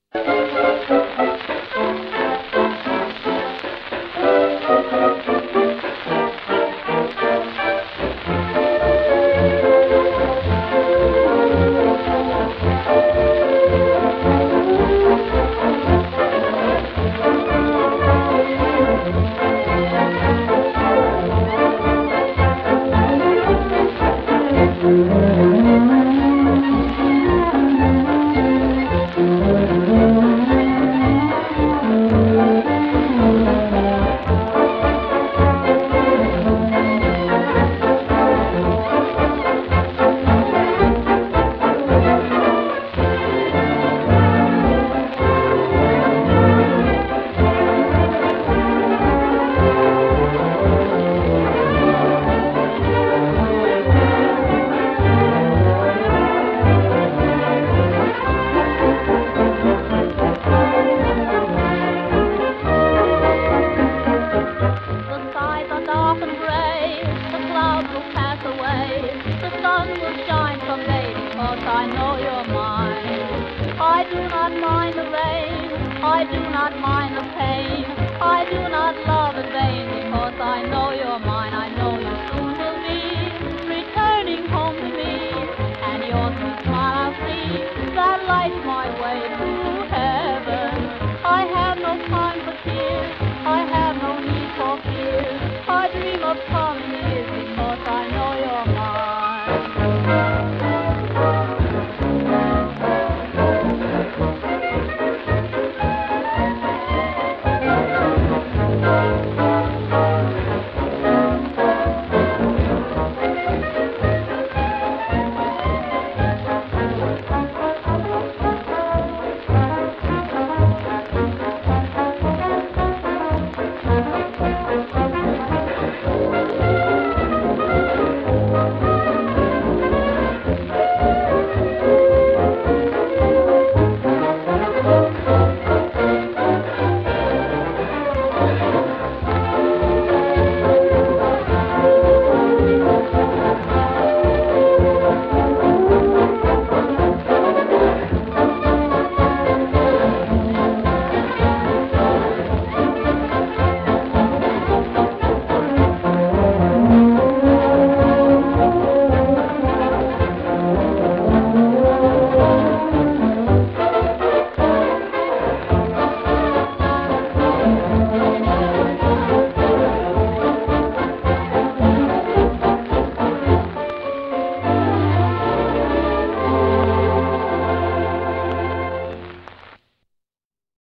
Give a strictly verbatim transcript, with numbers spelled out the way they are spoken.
I know you're mine. I do not mind the rain, I do not mind the pain. I do not love in vain, because I know you're mine. I know you soon will be returning home to me, and your sweet smile I'll see, that lights my way to heaven. I have no time for tears, I have no need for fear. I dream of